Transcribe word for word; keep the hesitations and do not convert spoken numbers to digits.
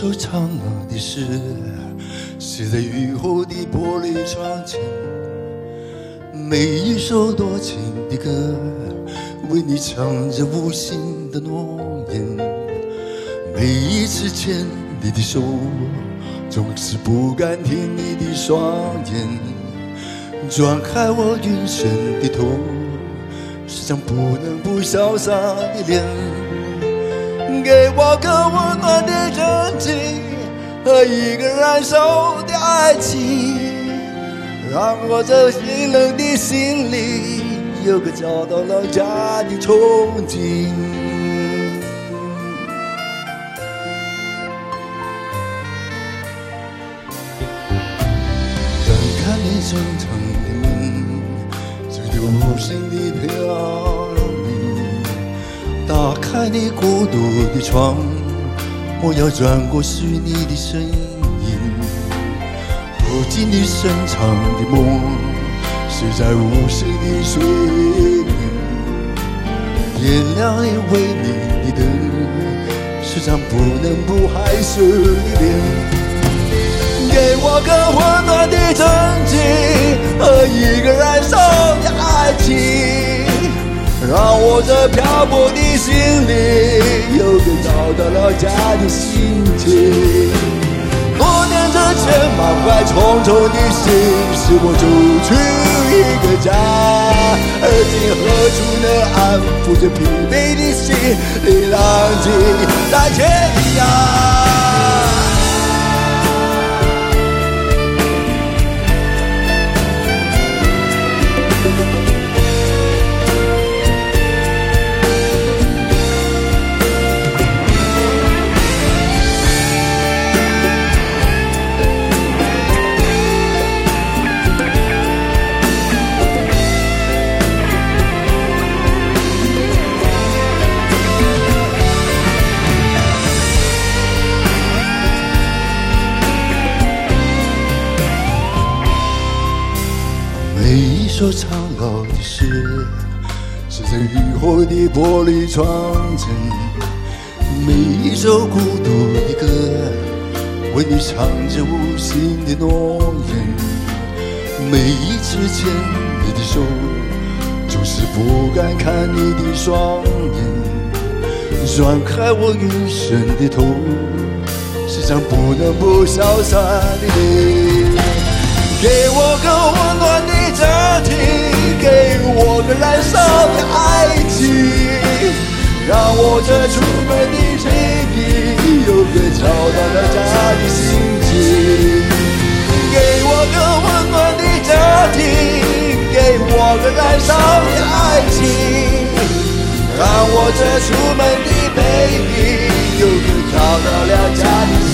首唱的诗，写在雨后的玻璃窗前。每一首多情的歌，为你唱着无心的诺言。每一次牵你的手，总是不敢听你的双眼。转开我晕眩的头，是张不能不潇洒的脸。给我个温暖的真情和一个燃烧的爱情，让我这冰冷的心里有个找到了家的憧憬。展开你深长的门，随着无声的飘零，打开你孤独的窗，我要转过去你的身影，走进你深长的梦，睡在无声的睡眠，点亮你为你的灯，是张不能不害羞的脸。给我个温暖的真情和一个燃烧的爱情，让我这漂泊的心里有个找到了家的心情。多年这千满怀重重的心，使我走出一个家，而今何处能安抚这疲惫的心里，浪迹在天涯。每一首苍老的诗，写在雨后的玻璃窗前。每一首孤独的歌，为你唱着无心的诺言。每一次牵你的手，就是不敢看你的双眼。转开我晕眩的头，是张不能不潇洒的脸。给我个温暖的真情，给我个燃烧的爱情，让我这出门的身影有个找到了家的心情。给我个温暖的真情，给我个燃烧的爱情，让我这出门的背影有个找到了家的心情。